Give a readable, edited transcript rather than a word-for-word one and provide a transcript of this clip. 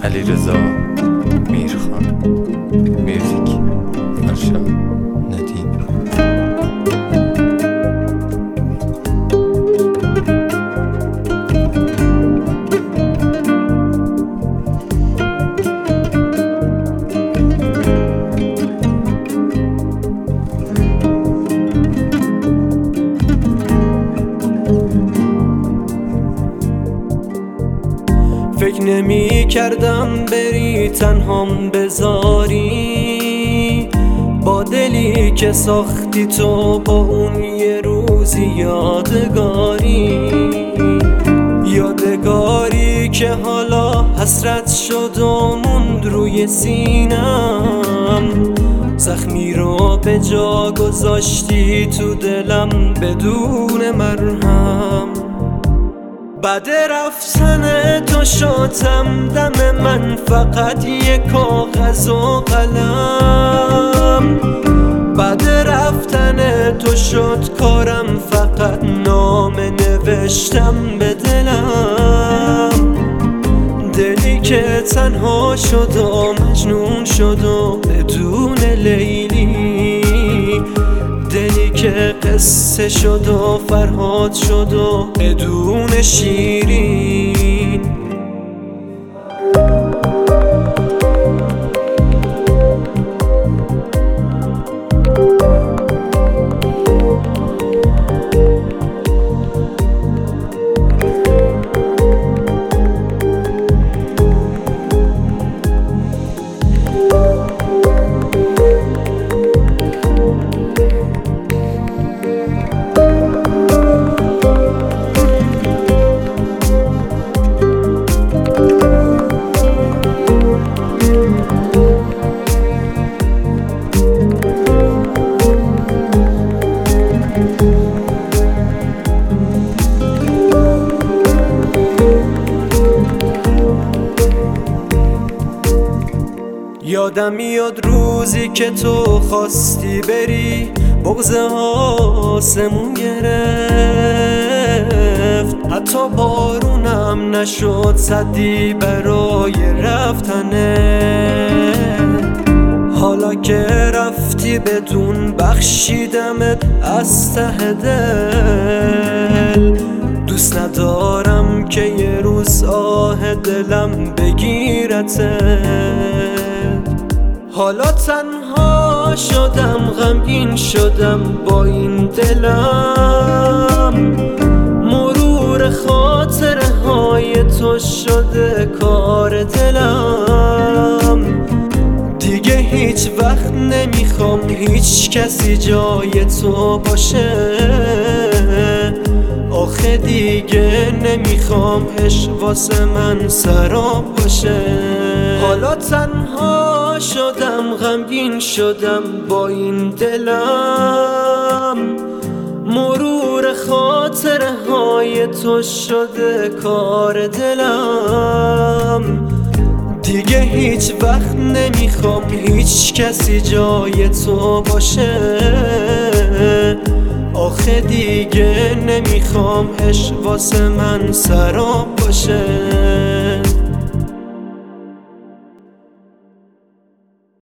علیرضا میرخان. میوزیک فرشاد ندیم. فکر نمی کردم بری تنهام بذاری، با دلی که ساختی تو با اون یه روزی یادگاری که حالا حسرت شد و موند روی سینم. زخمی رو به جا گذاشتی تو دلم بدون مرهم. بعد رفتن تو شدم دم من فقط یک کاغذ و قلم. بعد رفتن تو شد کارم فقط نامه نوشتم به دلم. دلی که تنها شد و مجنون شد و بدون لیلی، دلی که قصه شد و فرهاد شد و بدون شیرین. یادم میاد روزی که تو خواستی بری، بغض آسمون گرفت. حتی بارونم نشد سدی برای رفتنه. حالا که رفتی بدون بخشیدمت از ته دل. دوست ندارم که یه روز آه دلم بگیرته. حالا تنها شدم، غمگین شدم با این دلم. مرور خاطره های تو شده کار دلم. دیگه هیچ وقت نمیخوام هیچ کسی جای تو باشه. آخه دیگه نمیخوام عشق واسه من سراب باشه. حالا تنها شدم، غمگین شدم با این دلم. مرور خاطره های تو شده کار دلم. دیگه هیچ وقت نمیخوام هیچ کسی جای تو باشه. آخه دیگه نمیخوام عشق واسه من سراب باشه.